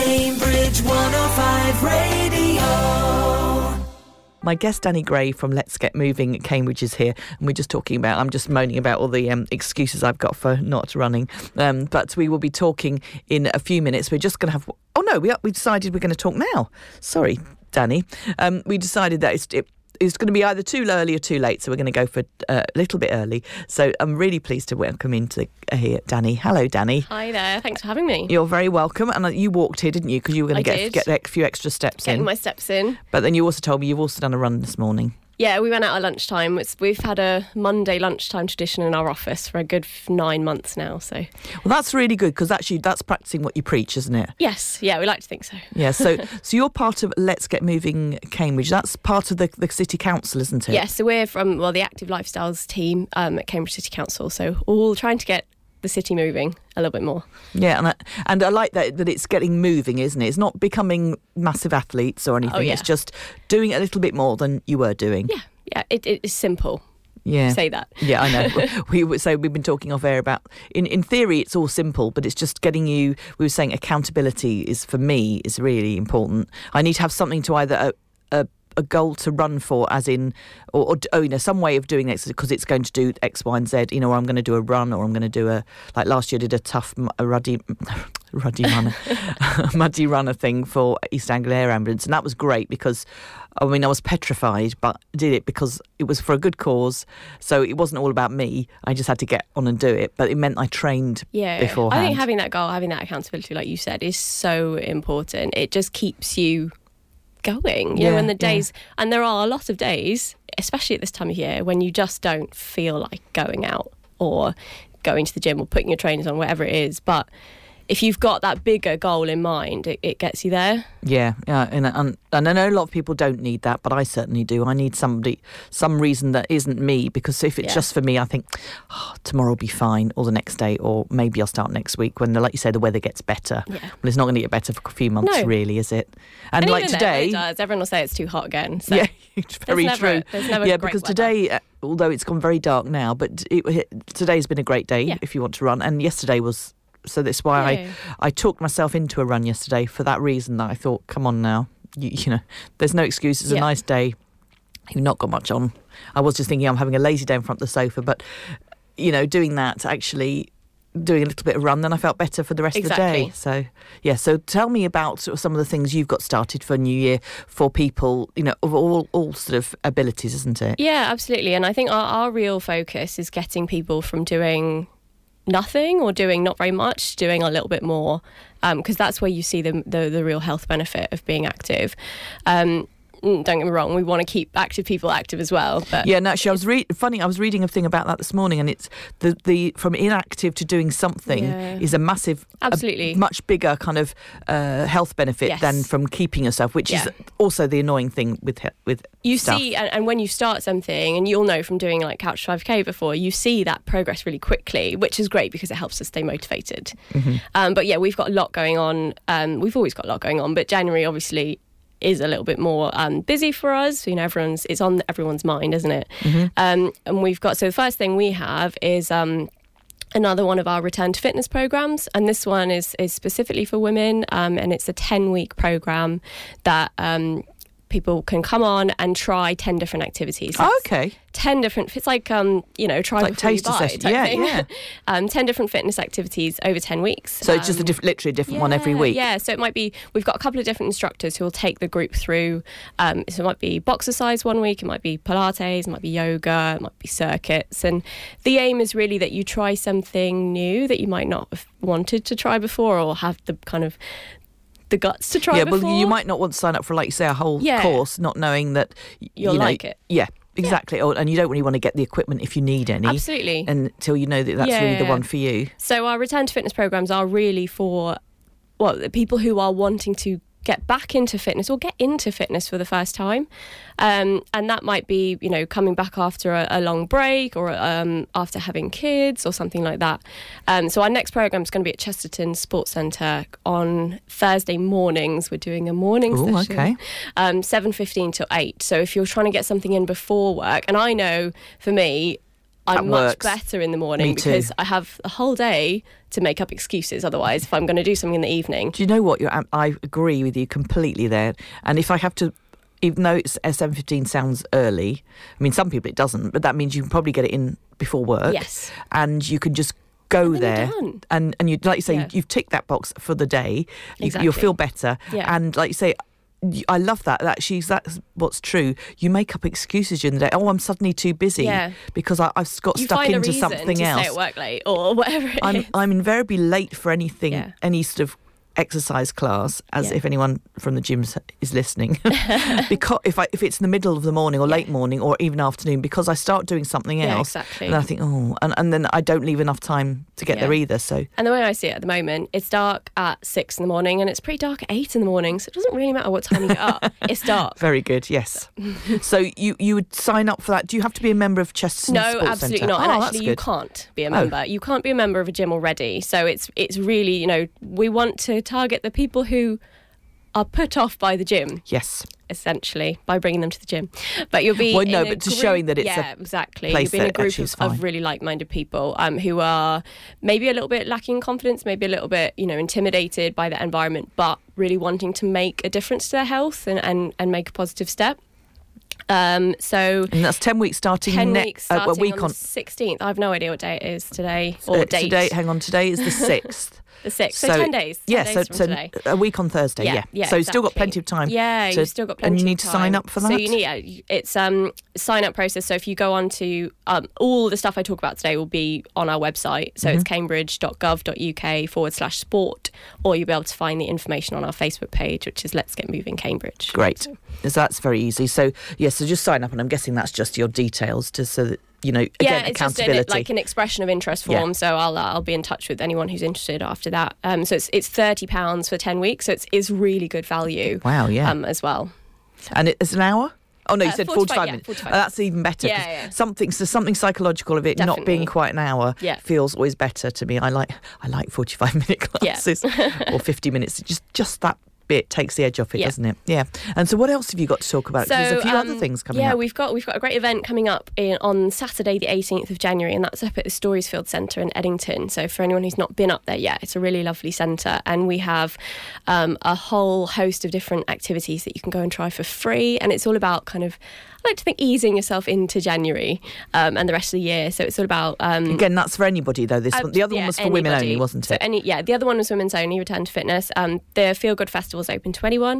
Cambridge 105 Radio. My guest, Danny Gray from Let's Get Moving Cambridge, is here, and we're just talking about, I'm just moaning about all the excuses I've got for not running, but we will be talking in a few minutes. We're just going to have, we decided we're going to talk now. Sorry, Danny. We decided that it's going to be either too early or too late, so we're going to go for a little bit early. So I'm really pleased to welcome into here Danny. Hello, Danny. Hi there. Thanks for having me. You're very welcome. And you walked here, didn't you? Because you were going to get a few extra steps in. Getting my steps in. But then you also told me you've also done a run this morning. Yeah, we went out at lunchtime. We've had a Monday lunchtime tradition in our office for a good 9 months now. So, well, that's really good, because actually that's practicing what you preach, isn't it? Yes, yeah, we like to think so. Yeah, so you're part of Let's Get Moving Cambridge. That's part of the City Council, isn't it? Yes, so we're from the Active Lifestyles team at Cambridge City Council. So all trying to get the city moving a little bit more. Yeah, and I like that it's getting moving, isn't it? It's not becoming massive athletes or anything. Oh, yeah. It's just doing a little bit more than you were doing. Yeah, it is simple. Yeah. Say that. Yeah, I know. We've been talking off air about, in theory, it's all simple, but it's just getting you, we were saying accountability is, for me, is really important. I need to have something to either a goal to run for, as in, or some way of doing it, because it's going to do X, Y, and Z. Or I'm going to do a run, or I'm going to do like last year I did a tough, ruddy runner, muddy runner thing for East Anglia Air Ambulance, and that was great because, I was petrified, but I did it because it was for a good cause. So it wasn't all about me. I just had to get on and do it, but it meant I trained beforehand. I think having that goal, having that accountability, like you said, is so important. It just keeps you going, you know, when the days, and there are a lot of days, especially at this time of year, when you just don't feel like going out or going to the gym or putting your trainers on, whatever it is. But if you've got that bigger goal in mind, it gets you there. Yeah, and I know a lot of people don't need that, but I certainly do. I need some reason that isn't me, because if it's just for me, I think, tomorrow will be fine, or the next day, or maybe I'll start next week when, like you say, the weather gets better. Yeah. Well, it's not going to get better for a few months, really, is it? And like today, it does. Everyone will say it's too hot again. So yeah, it's very true. There's never great because weather. Today, although it's gone very dark now, but today's been a great day if you want to run, and yesterday was. So that's why I talked myself into a run yesterday, for that reason, that I thought, come on now, you know, there's no excuse. It's a nice day. You've not got much on. I was just thinking I'm having a lazy day in front of the sofa, but, you know, doing that, actually doing a little bit of run, then I felt better for the rest of the day. So, so tell me about sort of some of the things you've got started for New Year for people, you know, of all sort of abilities, isn't it? Yeah, absolutely. And I think our real focus is getting people from doing nothing or doing not very much, doing a little bit more, because that's where you see the real health benefit of being active. Don't get me wrong, we want to keep active people active as well. But yeah, and actually, I was reading a thing about that this morning, and it's the from inactive to doing something is a massive, absolutely, much bigger kind of health benefit than from keeping yourself, which is also the annoying thing with you stuff. See, and when you start something, and you'll know from doing like Couch 5K before, you see that progress really quickly, which is great because it helps us stay motivated. Mm-hmm. But yeah, we've got a lot going on. We've always got a lot going on, but January obviously is a little bit more busy for us. You know, it's on everyone's mind, isn't it? Mm-hmm. And we've got, so the first thing we have is another one of our return to fitness programs, and this one is specifically for women, and it's a 10-week program that people can come on and try 10 different activities. Oh, okay. 10 different, it's like, try like before you buy test. type thing. 10 different fitness activities over 10 weeks. So it's just literally a different one every week? Yeah, so it might be, we've got a couple of different instructors who will take the group through, so it might be boxercise one week, it might be Pilates, it might be yoga, it might be circuits, and the aim is really that you try something new that you might not have wanted to try before, or have the kind of the guts to try before. Well, you might not want to sign up for, like you say, a whole course, not knowing that you'll like it. Yeah, exactly. Yeah. And you don't really want to get the equipment if you need any. Absolutely. Until you know that that's really the one for you. So our return to fitness programs are really for the people who are wanting to get back into fitness or get into fitness for the first time, and that might be, you know, coming back after a long break, or after having kids or something like that. So our next program is going to be at Chesterton Sports Centre on Thursday mornings. We're doing a morning session, 7:15 till 8. So if you're trying to get something in before work, and I know for me, I'm That much works. better in the morning Me too. because I have a whole day to make up excuses otherwise if I'm going to do something in the evening. Do you know what? I agree with you completely there. And if I have to, even though it's 7:15 sounds early, I mean, some people it doesn't, but that means you can probably get it in before work. Yes. And you can just go And then there you're done. and you, like you say, Yeah. you've ticked that box for the day. Exactly. You'll feel better. Yeah. And like you say, I love that. That's what's true. You make up excuses during the day. Oh, I'm suddenly too busy Yeah. because I've got You stuck find a into reason something to else. stay at work late or whatever it is. I'm invariably late for anything, Yeah. any sort of exercise class, as Yeah. if anyone from the gym is listening. Because if it's in the middle of the morning or late morning or even afternoon, because I start doing something Yeah, else, exactly. and I think, and then I don't leave enough time to get Yeah. there either. So And the way I see it at the moment, it's dark at 6 in the morning and it's pretty dark at 8 in the morning. So it doesn't really matter what time you get up. It's dark. very good, yes. So you would sign up for that. Do you have to be a member of Chesterton No, Sports absolutely Centre? not. Oh, And that's actually, you good. can't be a member. You can't be a member of a gym already. So it's really, we want to target the people who are put off by the gym, Yes. essentially, by bringing them to the gym. But you'll be Well, no, in a but to group- showing that it's yeah, a exactly. place You'll be in a that group actually is of fine. really like-minded people who are maybe a little bit lacking in confidence, maybe a little bit, intimidated by the environment, but really wanting to make a difference to their health and make a positive step. So And that's 10 weeks starting 10 next weeks starting a week on the 16th. I have no idea what day it is today date. Today, hang on, today is the 6th. The 6th. So 10 days. 10 Yeah, days from today. a week on Thursday. Yeah. So you've still got exactly. plenty of time. Yeah, to- you've still got plenty And you of need to sign time. up for that. So you need it's sign up process. So if you go on to all the stuff I talk about today will be on our website. So Mm-hmm. it's cambridge.gov.uk/sport, or you'll be able to find the information on our Facebook page, which is Let's Get Moving Cambridge. Great. So that's very easy. So so just sign up, and I'm guessing that's just your details, so that again, it's just accountability. an expression of interest Yeah. form. So I'll be in touch with anyone who's interested after that. So it's £30 for 10 weeks. So it's really good value. Wow, yeah. As well. And it's an hour. Oh no, you said 45 yeah, minutes. 45 That's even better. Yeah, 'cause yeah. Something psychological of it not being Definitely. quite an hour Yeah. feels always better to me. I like 45-minute classes or 50 minutes. Just that bit takes the edge off it, Yeah. doesn't it? Yeah. And so what else have you got to talk about? 'Cause there's a few other things coming up. we've got a great event coming up on Saturday the 18th of January, and that's up at the Storiesfield Centre in Eddington. So for anyone who's not been up there yet, it's a really lovely centre, and we have a whole host of different activities that you can go and try for free, and it's all about kind of, I like to think, easing yourself into January and the rest of the year. So it's all about Again, that's for anybody though. This one, the other one was for women anybody. only, wasn't So it? the other one was women's only, Return to Fitness. The Feel Good Festival is open to anyone.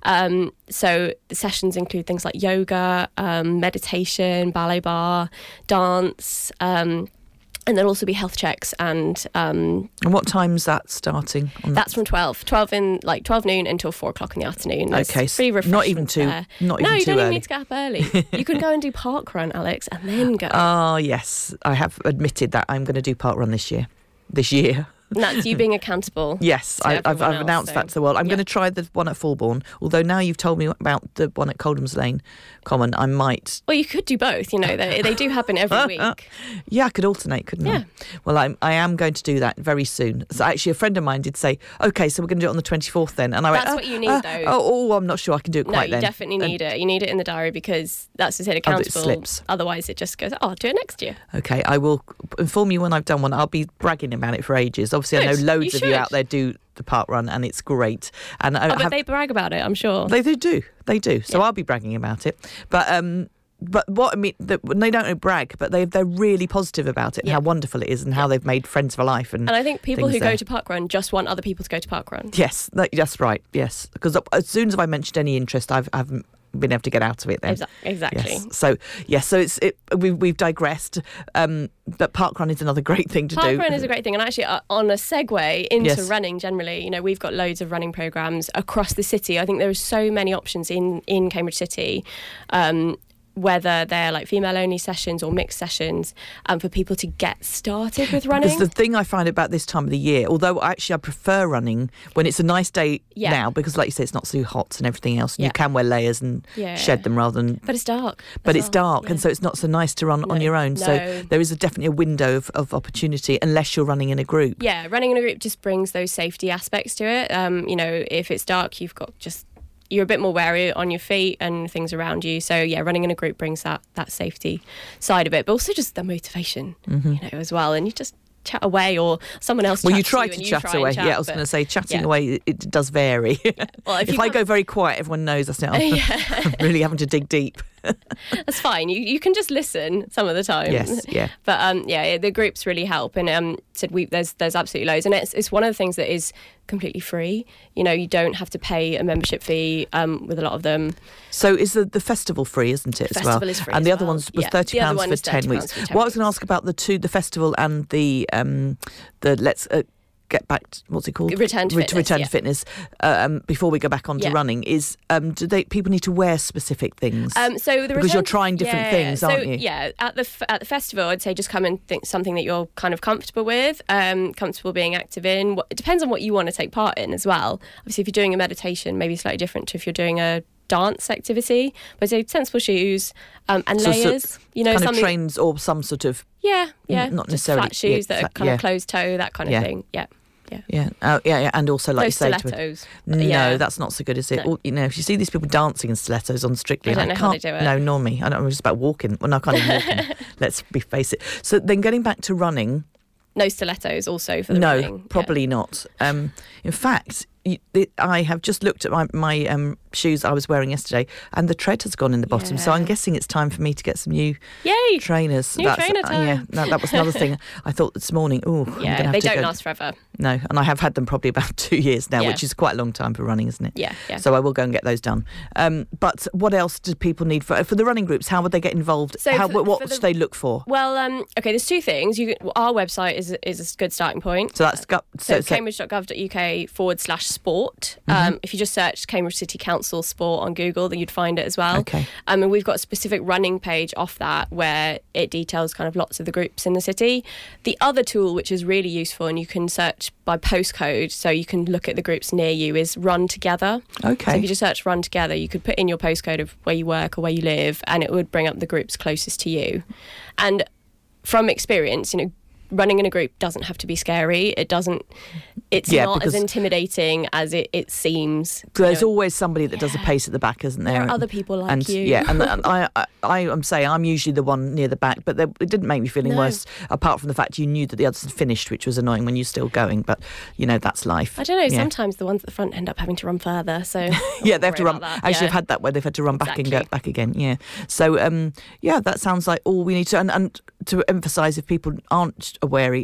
So the sessions include things like yoga, meditation, ballet bar, dance, and there'll also be health checks and And what time's that starting? that's from 12 noon until 4 o'clock in the afternoon. There's Okay, free not even refreshments too- there. not no, even you too don't even early. need to get up early. You can go and do park run, Alex, and then go. Oh yes, I have admitted that I'm going to do park run this year. And that's you being accountable. Yes, to I've everyone else, announced so, that to the world. I'm yeah. going to try the one at Fulbourn, although now you've told me about the one at Coldham's Lane Common, I might. Well, you could do both. They do happen every week. Yeah, I could alternate, couldn't Yeah. I? Well, I am going to do that very soon. So actually, a friend of mine did say, "Okay, so we're going to do it on the 24th then," and I went, That's what you need, though. Oh, I'm not sure I can do it No, quite you then. definitely need it. You need it in the diary because that's to say it accountable. slips. Otherwise, it just goes, I'll do it next year. Okay, I will inform you when I've done one. I'll be bragging about it for ages. Obviously, I Good, know loads you of you should. out there do the park run, and it's great. And I But they brag about it, I'm sure. They do. So Yeah. I'll be bragging about it. But what I mean, they don't brag, but they're really positive about it and Yeah. how wonderful it is and how they've made friends for life. And And I think people things who go there. to parkrun just want other people to go to parkrun. Yes, that's right. Yes, because as soon as I mentioned any interest, I haven't been able to get out of it. Then Exactly. Yes. So we've digressed. But parkrun is another great thing to do. Parkrun is a great thing, and actually, on a segue into Yes. running generally, we've got loads of running programs across the city. I think there are so many options in Cambridge City, whether they're like female-only sessions or mixed sessions, for people to get started with running. Because the thing I find about this time of the year, although actually I prefer running when it's a nice day Yeah. now, because like you say, it's not so hot and everything else, and Yeah. you can wear layers and Yeah. shed them rather than. But it's dark. But as it's well. dark, and Yeah. so it's not so nice to run on No, your own. So no. there is definitely a window of opportunity, unless you're running in a group. Yeah, running in a group just brings those safety aspects to it. If it's dark, you're a bit more wary on your feet and things around you. So yeah, running in a group brings that safety side of it, but also just the motivation, as well. And you just chat away, or someone else. Well, you try to chat away. I was going to say chatting away. It does vary. Well, if I go very quiet, everyone knows I say, I'm really having to dig deep. That's fine. You can just listen some of the time. Yes, yeah. But the groups really help, and there's absolutely loads, and it's one of the things that is completely free. You don't have to pay a membership fee with a lot of them. So is the festival free, isn't it? The festival is free, and the other one's was £30 for 10 weeks. What I was going to ask about the festival and the let's. Get back to, what's it called? Return to Fitness. Before we go back on to running, is people need to wear specific things? Because you're trying different things, aren't you? Yeah, at the festival, I'd say just come and think something that you're kind of comfortable with, comfortable being active in. It depends on what you want to take part in as well. Obviously, if you're doing a meditation, maybe slightly different to if you're doing a dance activity. But I'd say sensible shoes and layers. Kind of trains or some sort of not necessarily flat shoes that are kind of closed toe, that kind of thing. Yeah, and also like those you say, stilettos. No, that's not so good, is it? No. If you see these people dancing in stilettos on Strictly, I don't know how they do it. No, nor me. I don't know. It's about walking. Well, no, I can't even walk. Let's face it. So then, getting back to running, no stilettos also for the running. No, probably not. In fact, I have just looked at my shoes I was wearing yesterday, and the tread has gone in the bottom. So I'm guessing it's time for me to get some new trainers. New trainer time. That was another thing I thought this morning. Oh, yeah, they don't last forever. No, and I have had them probably about 2 years now, which is quite a long time for running, isn't it? Yeah. So I will go and get those done. But what else do people need for the running groups? How would they get involved? So what should they look for? Well, there's two things. Our website is a good starting point. So that's cambridge.gov.uk/sport. If you just search Cambridge City Council Sport on Google, then you'd find it as well. Okay. And we've got a specific running page off that where it details kind of lots of the groups in the city. The other tool, which is really useful, and you can search by postcode, so you can look at the groups near you, is Run Together. Okay. So if you just search Run Together, you could put in your postcode of where you work or where you live, and it would bring up the groups closest to you. And from experience, running in a group doesn't have to be scary. It's not as intimidating as it seems. There's always somebody that does a pace at the back, isn't there? There are other people like you. Yeah, and I'm saying I'm usually the one near the back, but it didn't make me feeling worse, apart from the fact you knew that the others had finished, which was annoying when you're still going, but, that's life. I don't know, sometimes the ones at the front end up having to run further, so... yeah, they have to run. Actually, I've had that where they've had to run back and go back again, yeah. So, that sounds like all we need to... And to emphasise, if people aren't aware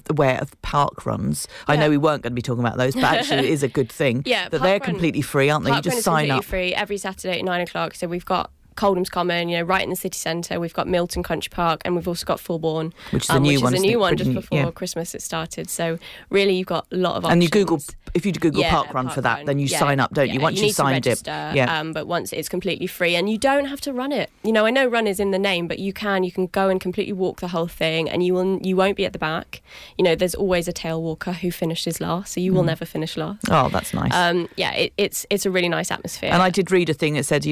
of park runs, I know we weren't going to be talking about those, but actually it is a good thing that they're completely free, aren't they? You just sign up. Free every Saturday at 9:00. So we've got Coldham's Common, right in the city centre. We've got Milton Country Park, and we've also got Fulbourn, which is a new one just before Christmas it started. So really, you've got a lot of options. And if you Google Park Run for that, then you sign up, don't you? Once you've signed it, but once it's completely free, and you don't have to run it. I know run is in the name, but you can go and completely walk the whole thing, and you won't be at the back. There's always a tail walker who finishes last, so you will never finish last. Oh, that's nice. It's a really nice atmosphere. And I did read a thing that said, a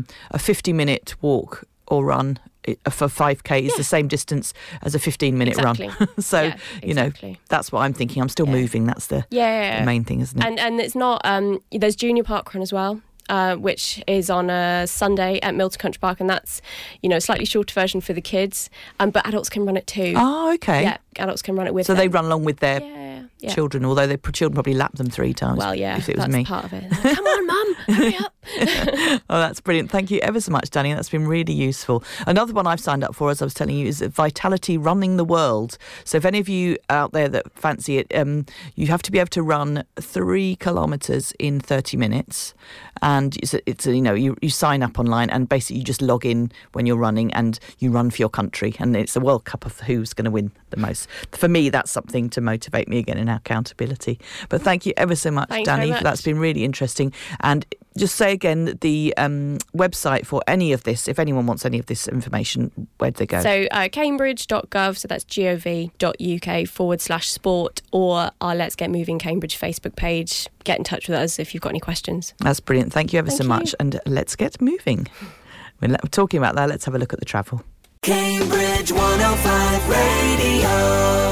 50-minute walk or run for 5K is the same distance as a 15-minute run. So, that's what I'm thinking. I'm still moving. That's the main thing, isn't it? And it's not... there's Junior Park Run as well, which is on a Sunday at Milton Country Park, and that's, a slightly shorter version for the kids, but adults can run it too. Oh, okay. Yeah, adults can run it with them. So they run along with their children, although their children probably lap them 3 times. Well, yeah, if it was that's me. part of it. Come on, Mum, hurry up. Oh, that's brilliant. Thank you ever so much, Danny. That's been really useful. Another one I've signed up for, as I was telling you, is Vitality Running the World. So if any of you out there that fancy it, you have to be able to run 3 kilometres in 30 minutes. And it's you sign up online, and basically you just log in when you're running, and you run for your country. And it's a World Cup of who's going to win the most. For me, that's something to motivate me again in accountability. But thank you ever so much, Danny. That's been really interesting. And just say again the website for any of this, if anyone wants any of this information, where'd they go? So cambridge.gov, so that's gov.uk/sport, or our Let's Get Moving Cambridge Facebook page. Get in touch with us if you've got any questions. That's brilliant. Thank you ever so much. And let's get moving. We're talking about that. Let's have a look at the travel. Cambridge 105 Radio.